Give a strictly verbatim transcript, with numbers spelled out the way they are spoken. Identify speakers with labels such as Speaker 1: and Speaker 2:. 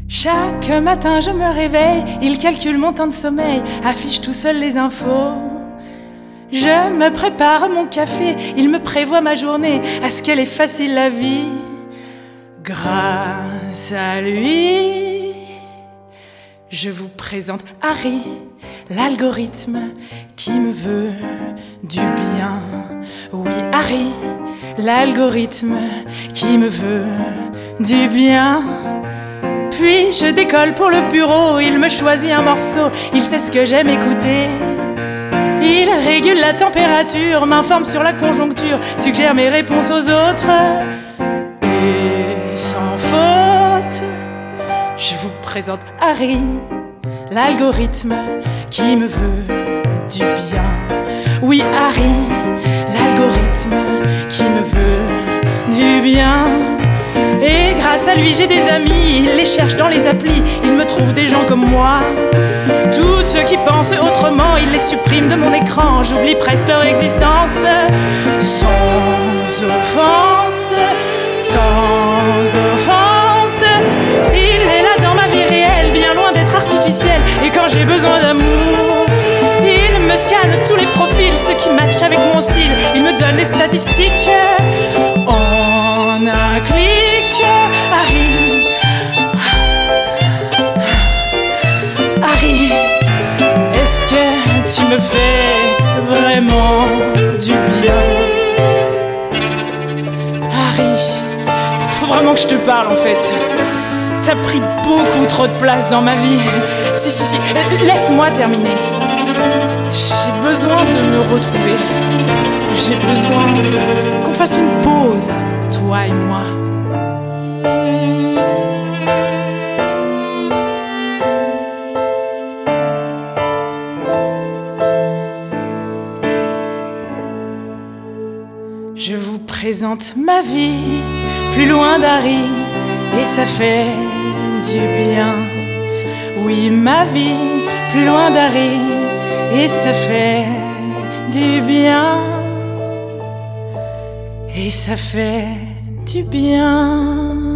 Speaker 1: Chaque matin je me réveille, il calcule mon temps de sommeil, affiche tout seul les infos. Je me prépare mon café, il me prévoit ma journée, à ce qu'elle est facile la vie. Grâce à lui, je vous présente Harry, l'algorithme qui me veut du bien. Oui, Harry, l'algorithme qui me veut du bien. Puis je décolle pour le bureau, il me choisit un morceau, il sait ce que j'aime écouter. Il régule la température, m'informe sur la conjoncture, suggère mes réponses aux autres. Et sans faute, je vous présente Harry, l'algorithme qui me veut du bien. Oui, Harry, l'algorithme qui me veut du bien. Et grâce à lui j'ai des amis, il les cherche dans les applis, il me trouve des gens comme moi. Tous ceux qui pensent autrement, il les supprime de mon écran, j'oublie presque leur existence. Sans offense, sans offense, il est là dans ma vie réelle, bien loin d'être artificiel. Et quand j'ai besoin d'amour, il me scanne tous les profils, ceux qui matchent avec mon style, il me donne les statistiques. En un clic, Harry, Harry, est-ce que tu me fais vraiment du bien? Harry, faut vraiment que je te parle en fait. T'as pris beaucoup trop de place dans ma vie. Si, si, si, laisse-moi terminer. J'ai besoin de me retrouver. J'ai besoin qu'on fasse une pause, toi et moi. Je vous présente ma vie, plus loin d'Harry, et ça fait du bien. Oui, ma vie, plus loin d'Harry, et ça fait du bien. Et ça fait du bien.